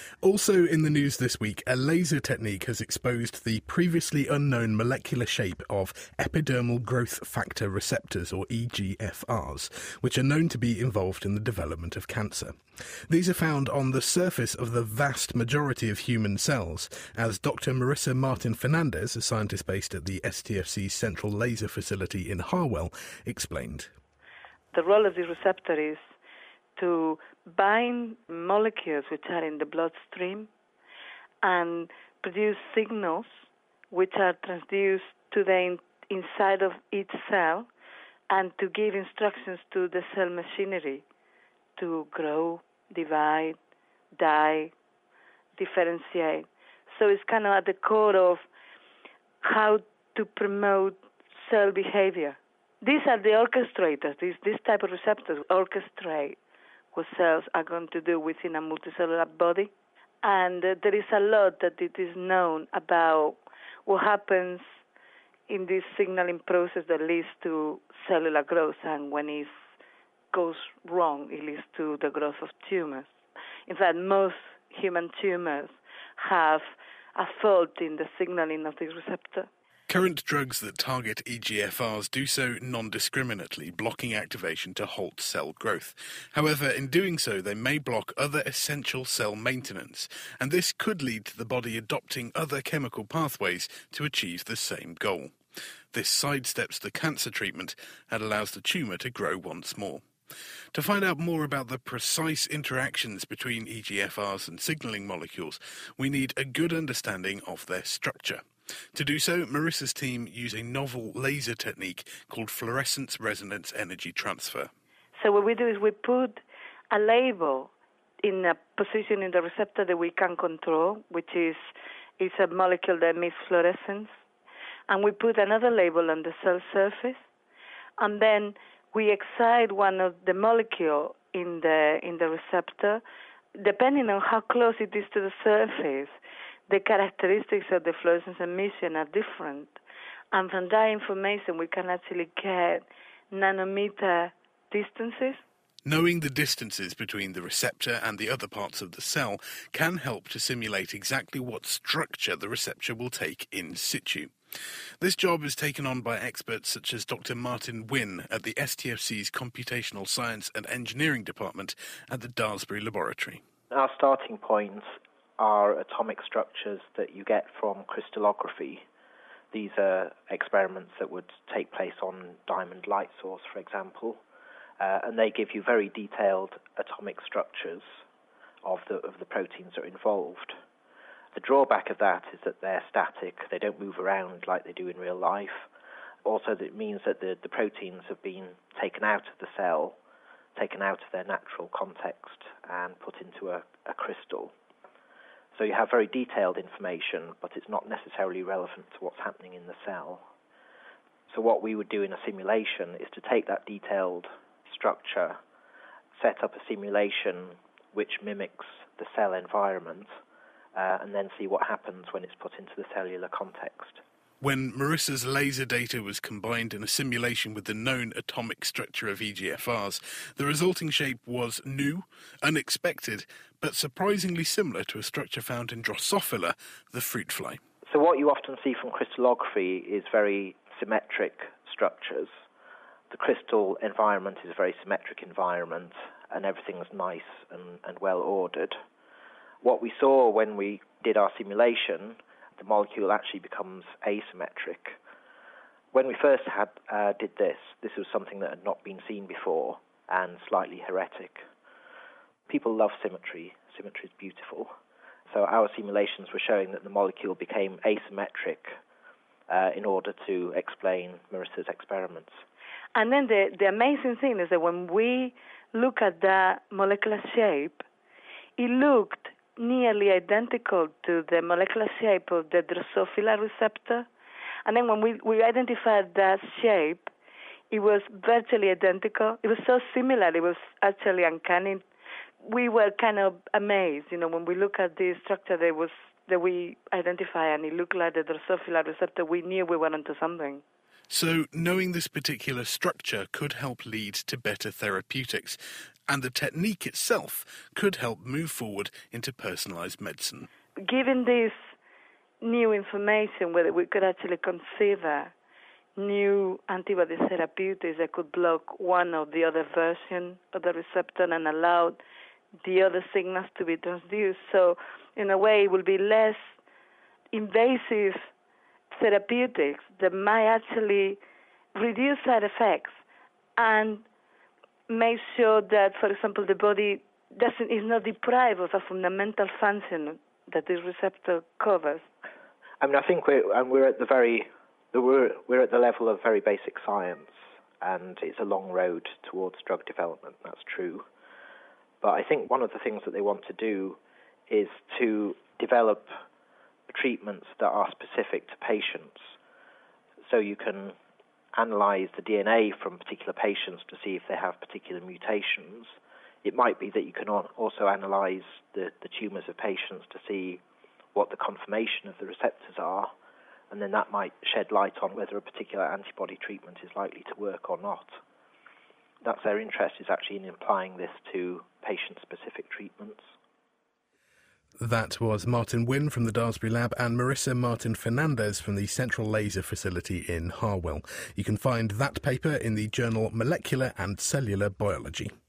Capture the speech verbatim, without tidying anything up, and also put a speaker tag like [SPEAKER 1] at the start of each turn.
[SPEAKER 1] Also in the news this week, a laser technique has exposed the previously unknown molecular shape of epidermal growth factor receptors, or E G F Rs, which are known to be involved in the development of cancer. These are found on the surface of the vast majority of human cells, as Doctor Marissa Martin-Fernandez, a scientist based at the S T F C's Central Laser Facility in Harwell, explained.
[SPEAKER 2] The role of the receptor is to bind molecules which are in the bloodstream and produce signals which are transduced to the in- inside of each cell and to give instructions to the cell machinery to grow, divide, die, differentiate. So it's kind of at the core of how to promote cell behavior. These are the orchestrators. These, this type of receptors orchestrate what cells are going to do within a multicellular body. And uh, there is a lot that it is known about what happens in this signaling process that leads to cellular growth, and when it goes wrong, it leads to the growth of tumors. In fact, most human tumors have a fault in the signaling of this receptor.
[SPEAKER 1] Current drugs that target E G F Rs do so non-discriminately, blocking activation to halt cell growth. However, in doing so, they may block other essential cell maintenance, and this could lead to the body adopting other chemical pathways to achieve the same goal. This sidesteps the cancer treatment and allows the tumour to grow once more. To find out more about the precise interactions between E G F Rs and signalling molecules, we need a good understanding of their structure. To do so, Marissa's team use a novel laser technique called fluorescence resonance energy transfer.
[SPEAKER 2] So what we do is we put a label in a position in the receptor that we can control, which is, is a molecule that emits fluorescence, and we put another label on the cell surface, and then we excite one of the molecule in the in the receptor. Depending on how close it is to the surface, the characteristics of the fluorescence emission are different. And from that information, we can actually get nanometer distances.
[SPEAKER 1] Knowing the distances between the receptor and the other parts of the cell can help to simulate exactly what structure the receptor will take in situ. This job is taken on by experts such as Doctor Martin Wynne at the S T F C's Computational Science and Engineering Department at the Daresbury Laboratory.
[SPEAKER 3] Our starting points are atomic structures that you get from crystallography. These are experiments that would take place on diamond light source, for example, uh, and they give you very detailed atomic structures of the of the proteins that are involved. The drawback of that is that they're static, they don't move around like they do in real life. Also, that means that the, the proteins have been taken out of the cell, taken out of their natural context and put into a, a crystal. So you have very detailed information, but it's not necessarily relevant to what's happening in the cell. So what we would do in a simulation is to take that detailed structure, set up a simulation which mimics the cell environment, uh, and then see what happens when it's put into the cellular context.
[SPEAKER 1] When Marissa's laser data was combined in a simulation with the known atomic structure of E G F Rs, the resulting shape was new, unexpected, but surprisingly similar to a structure found in Drosophila, the fruit fly.
[SPEAKER 3] So what you often see from crystallography is very symmetric structures. The crystal environment is a very symmetric environment, and everything's nice and, and well ordered. What we saw when we did our simulation, the molecule actually becomes asymmetric. When we first had uh, did this, this was something that had not been seen before and slightly heretic. People love symmetry. Symmetry is beautiful. So our simulations were showing that the molecule became asymmetric uh, in order to explain Marissa's experiments.
[SPEAKER 2] And then the, the amazing thing is that when we look at the molecular shape, it looked nearly identical to the molecular shape of the Drosophila receptor. And then when we, we identified that shape, it was virtually identical. It was so similar, it was actually uncanny. We were kind of amazed, you know, when we look at the structure that was that we identify and it looked like the Drosophila receptor, we knew we were onto something.
[SPEAKER 1] So knowing this particular structure could help lead to better therapeutics, and the technique itself could help move forward into personalised medicine.
[SPEAKER 2] Given this new information, whether we could actually consider new antibody therapeutics that could block one or the other version of the receptor and allow the other signals to be transduced. So in a way, it will be less invasive therapeutics that might actually reduce side effects and make sure that, for example, the body doesn't is not deprived of a fundamental function that this receptor covers.
[SPEAKER 3] I mean, I think we're and we're at the very we're we're at the level of very basic science, and it's a long road towards drug development. That's true, but I think one of the things that they want to do is to develop treatments that are specific to patients, so you can analyze the D N A from particular patients to see if they have particular mutations. It might be that you can also analyze the, the tumors of patients to see what the conformation of the receptors are, and then that might shed light on whether a particular antibody treatment is likely to work or not. That's their interest, is actually in applying this to patient-specific treatments.
[SPEAKER 1] That was Martin Wynne from the Daresbury Lab and Marissa Martin-Fernandez from the Central Laser Facility in Harwell. You can find that paper in the journal Molecular and Cellular Biology.